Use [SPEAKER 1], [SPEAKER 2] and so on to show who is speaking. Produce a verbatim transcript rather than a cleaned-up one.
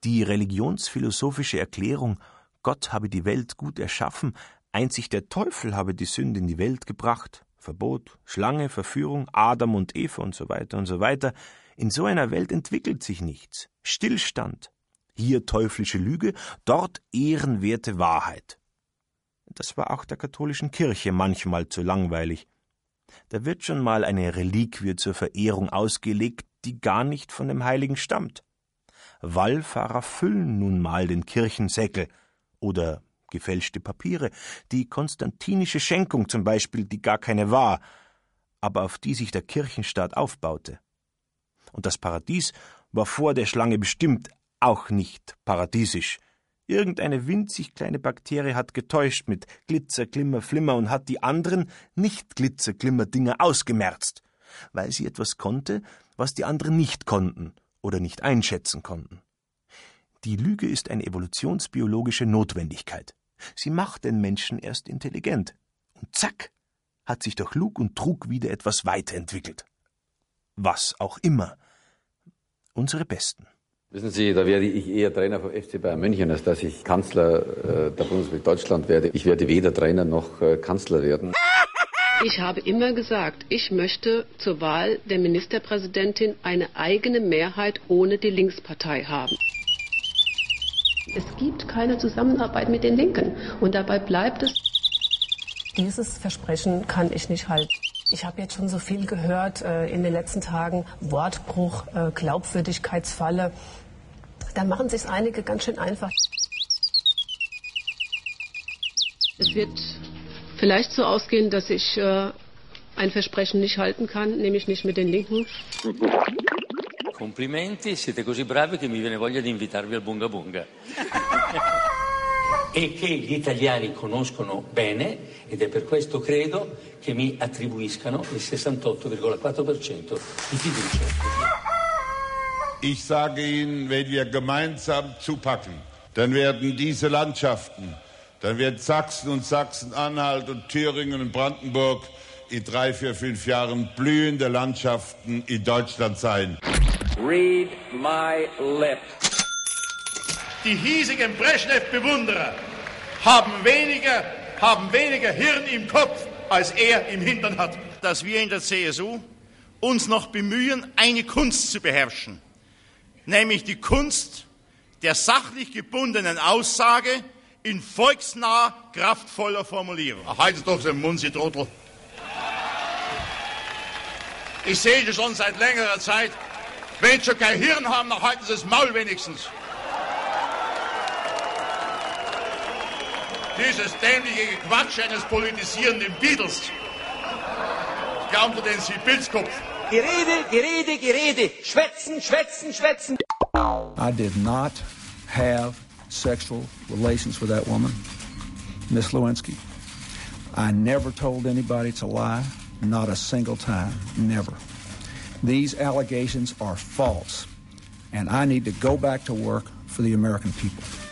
[SPEAKER 1] Die religionsphilosophische Erklärung, Gott habe die Welt gut erschaffen, einzig der Teufel habe die Sünde in die Welt gebracht, Verbot, Schlange, Verführung, Adam und Eva und so weiter und so weiter. In so einer Welt entwickelt sich nichts. Stillstand. Hier teuflische Lüge, dort ehrenwerte Wahrheit. Das war auch der katholischen Kirche manchmal zu langweilig. Da wird schon mal eine Reliquie zur Verehrung ausgelegt, die gar nicht von dem Heiligen stammt. Wallfahrer füllen nun mal den Kirchensäckel oder gefälschte Papiere, die konstantinische Schenkung zum Beispiel, die gar keine war, aber auf die sich der Kirchenstaat aufbaute. Und das Paradies war vor der Schlange bestimmt auch nicht paradiesisch. Irgendeine winzig kleine Bakterie hat getäuscht mit Glitzer, Glimmer, Flimmer und hat die anderen Nicht-Glitzer, Glimmer Dinger ausgemerzt, weil sie etwas konnte, was die anderen nicht konnten oder nicht einschätzen konnten. Die Lüge ist eine evolutionsbiologische Notwendigkeit. Sie macht den Menschen erst intelligent. Und zack, hat sich durch Lug und Trug wieder etwas weiterentwickelt. Was auch immer. Unsere Besten.
[SPEAKER 2] Wissen Sie, da werde ich eher Trainer vom F C Bayern München, als dass ich Kanzler äh, der Bundesrepublik Deutschland werde. Ich werde weder Trainer noch äh, Kanzler werden.
[SPEAKER 3] Ich habe immer gesagt, ich möchte zur Wahl der Ministerpräsidentin eine eigene Mehrheit ohne die Linkspartei haben. Es gibt keine Zusammenarbeit mit den Linken und dabei bleibt es.
[SPEAKER 4] Dieses Versprechen kann ich nicht halten. Ich habe jetzt schon so viel gehört äh, in den letzten Tagen, Wortbruch, äh, Glaubwürdigkeitsfalle. Da machen sich einige ganz schön einfach.
[SPEAKER 3] Es wird vielleicht so ausgehen, dass ich äh, ein Versprechen nicht halten kann, nämlich nicht mit den Linken.
[SPEAKER 5] Complimenti, siete così bravi che mi viene voglia di invitarvi al Bunga Bunga. E che gli italiani conoscono bene, ed è per questo credo che mi attribuiscano il sessantotto virgola quattro per cento di fiducia.
[SPEAKER 6] Ich sage Ihnen, wenn wir gemeinsam zupacken, dann werden diese Landschaften, dann wird Sachsen und Sachsen-Anhalt und Thüringen und Brandenburg in drei, vier, fünf Jahren blühende Landschaften in Deutschland sein.
[SPEAKER 7] Read my lips.
[SPEAKER 8] Die hiesigen Brezhnev-Bewunderer haben weniger, haben weniger Hirn im Kopf, als er im Hintern hat. Dass wir in der C S U uns noch bemühen, eine Kunst zu beherrschen, nämlich die Kunst der sachlich gebundenen Aussage in volksnah, kraftvoller Formulierung. Ach, haltet doch den Mund, Sie Trottel. Ich sehe das schon seit längerer Zeit. Wenn Sie schon kein Hirn haben, dann halten Sie das Maul wenigstens. Dieses dämliche Quatsch eines politisierenden Beatles. Glauben Sie den Sibilskopf?
[SPEAKER 7] Gerede, Gerede, Gerede. Schwätzen, schwätzen, schwätzen.
[SPEAKER 9] I did not have sexual relations with that woman, Miss Lewinsky. I never told anybody to lie, not a single time, never. These allegations are false, and I need to go back to work for the American people.